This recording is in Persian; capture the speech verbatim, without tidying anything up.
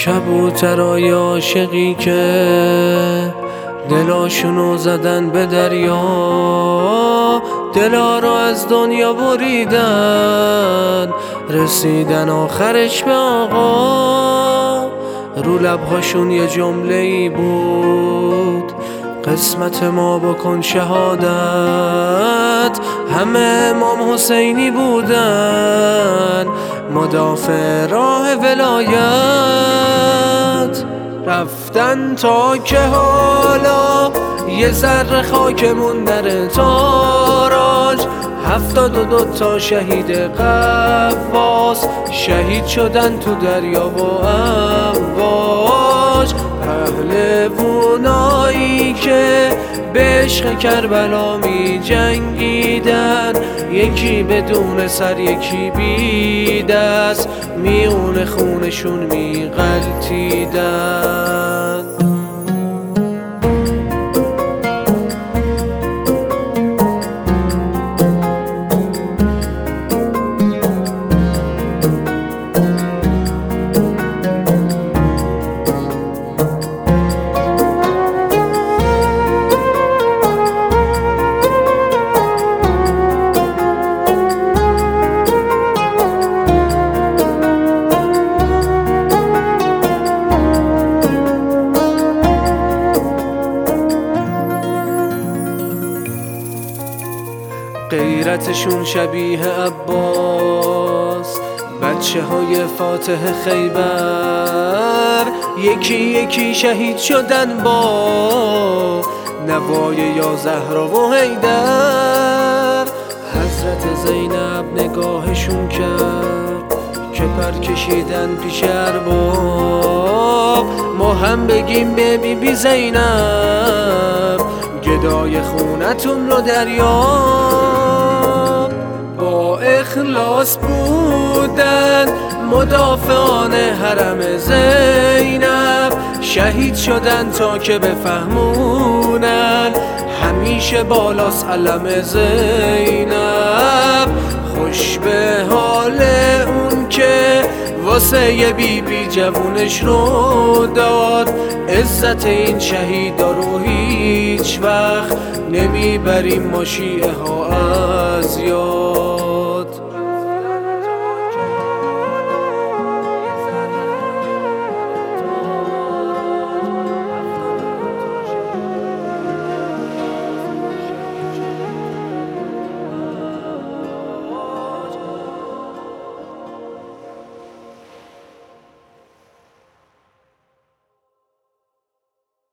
کبوترای عاشقی که دلاشونو زدن به دریا، دلا رو از دنیا بریدن، رسیدن آخرش به آقا. رو لبهاشون یه جمله ای بود، قسمت ما بکن شهادت. همه امام حسینی بودن، مدافع راه ولایت. رفتن تا که حالا یه ذره خاکمون در تاراج. هفتاد و دو تا شهید قواس شهید شدن تو دریا و امواج. پهلوونایی که به عشق کربلا می جنگیدن، یکی بدون سر یکی بی دست، میون خونشون می غلطیدن. غیرتشون شبیه عباس، بچه های فاتح خیبر، یکی یکی شهید شدن با نوای یا زهرا و حیدر. حضرت زینب نگاهشون کرد که پر کشیدن پیش ارباب. ما هم بگیم به بی بی زینب، گدای خونتون رو دریاب. با اخلاص بودن مدافعان حرم زینب، شهید شدن تا که بفهمونن همیشه بالاست علم زینب. خوش به حال اون که واسه یه بی بی جوونش رو داد. عزت این شهیدا رو هیچ وقت نمیبریم ما شیعه ها از یاد.